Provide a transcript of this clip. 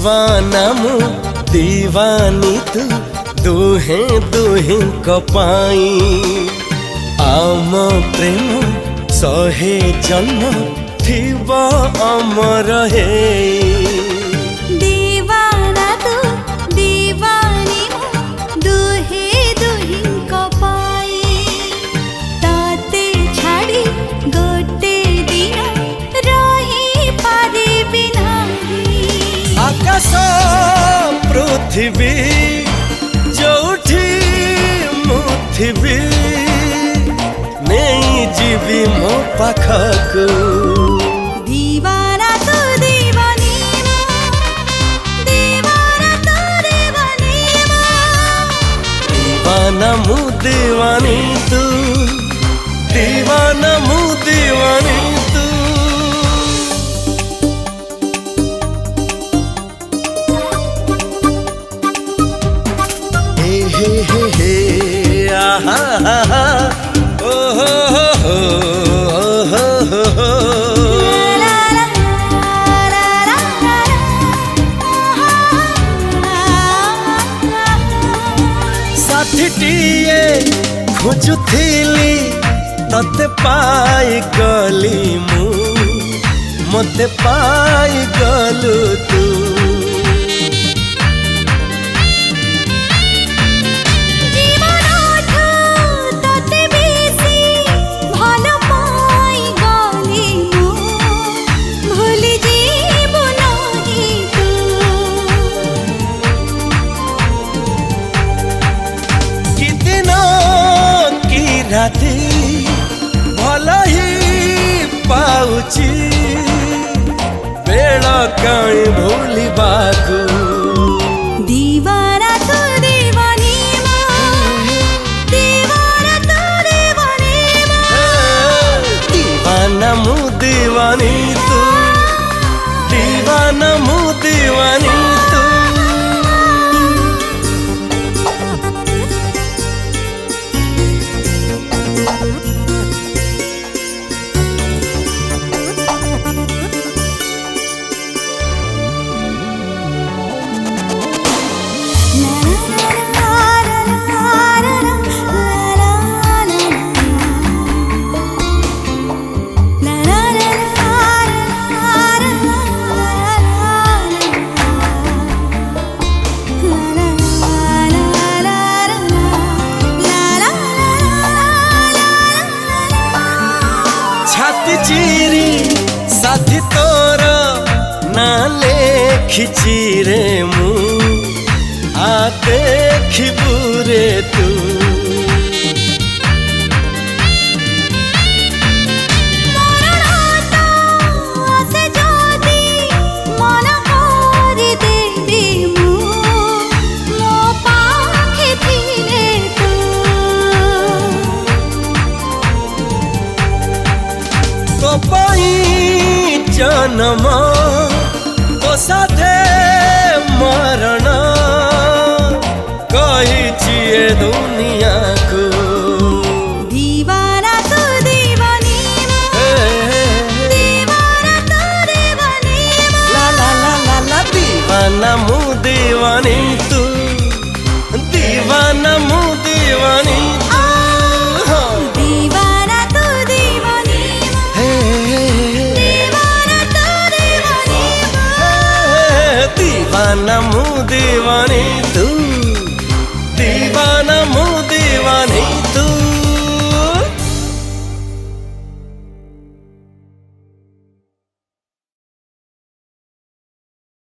दीवाना मु दीवानी तू दुहे दुहे कपाई आम प्रेम सहे जन्म थिबा अमर हे दीवाना तू दीवानी दुहे दुहे कपाई ताते छाड़ी गोटे दिन रही पारिबि नाही आकाश पृथ्वी जोठी मुथिबी नहीं जीवी मो पाखकू दीवाना तू दीवानी दीवाना तू दीवानी दीवाना मु दीवानी तू दीवाना मु दीवानी तू हे आहा आहा ओ हो साथीटिए खोजुथिली तते पाई गली मु मते पाई गलु तू राती भल ही पाउची बेल कई भूली बाकू दीवाना तू दीवानी दीवाना तू दीवानी दीवाना मु दीवानी तू दीवाना मु दीवानी तू छाती चिरी साथी तोर ना लेखिची रे मु आ देखिबु रे तू जन्म तो साथे मरण कही दुनिया को दीवाना तू दीवानी दीवाना तू दीवानी ला ला ला ला ला दीवाना मु दीवानी तू दीवाना मु दीवानी दीवाना मु दीवानी तू दीवाना मु दीवानी तू।